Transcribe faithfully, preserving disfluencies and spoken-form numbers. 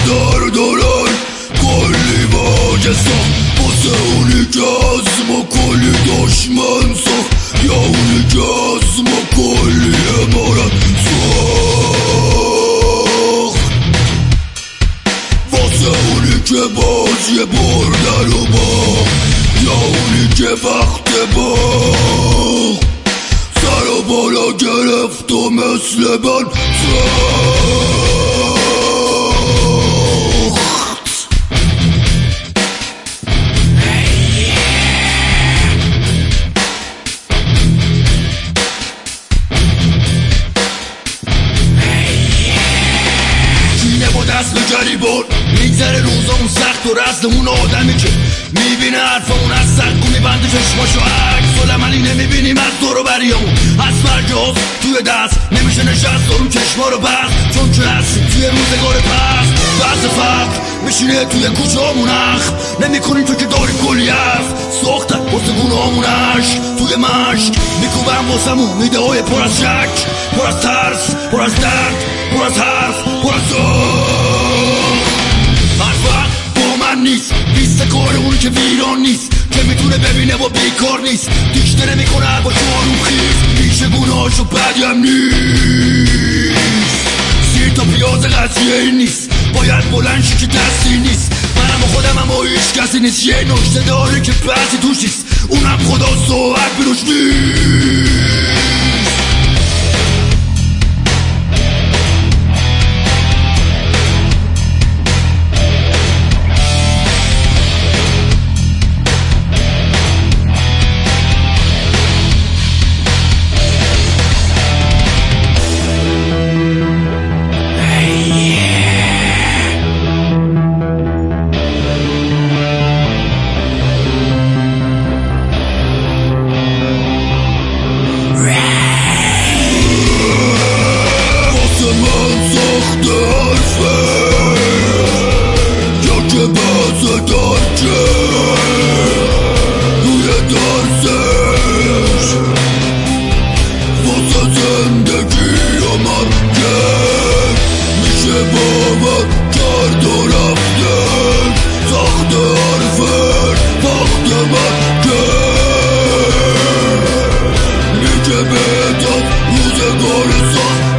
در دارن کلی واجه ساخت واسه اونی که از ما کلی دشمن ساخت یا اونی که از ما کلی امارت ساخت واسه اونی که بازی بردن و باخت یا اونی که وقت باخت سر و بالا گرفت و مثل من ساخت. دست به گریبان میگذره روزامون سخت و رزد اون آدمی که میبینه حرفمون از سنگ و میبنده چشماشو عکس العملی نمیبینیم از دور و بریامون از فرجاز توی دست نمیشه نشست و رو چشما رو بست چون که هستیم توی روزگار پست بعض فقر میشینه توی کوچه‌مون اخم نمیکنیم تو که داری کلی حرف ساختن واسه گونه‌مونش توی مشک میکوبن واسمون میده های پر از شک پر از ترس پر از درد پر از حرف پر از هر وقت با من نیست بیست کار اونی که ویران نیست که میتونه ببینه و بیکار نیست دیشته نمیکنه با شوارو خیز پیش گونهاشو بدیم نیست سیر تا پیاز قضیه این نیست باید بلند شی که دستی نیست منم و خودم هم و هیچ کسی نیست یه نکته داره که بحثی توش نیست اونم خدا صحبت بروش نیست. روزگار سخت